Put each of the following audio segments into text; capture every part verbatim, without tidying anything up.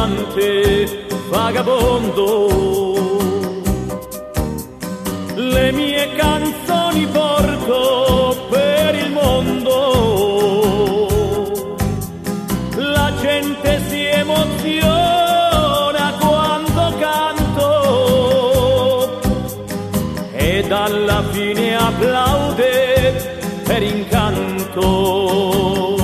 errante vagabondo. Le mie canzoni porto per il mondo, la gente si emoziona quando canto ed alla fine applaude per incanto.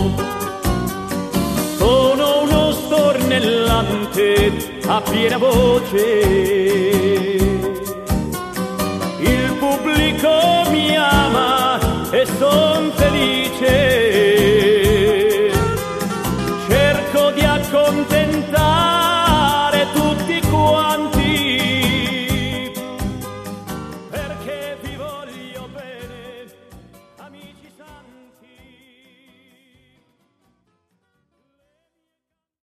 Sono uno stornellante a piena voce, il pubblico mi ama e son felice.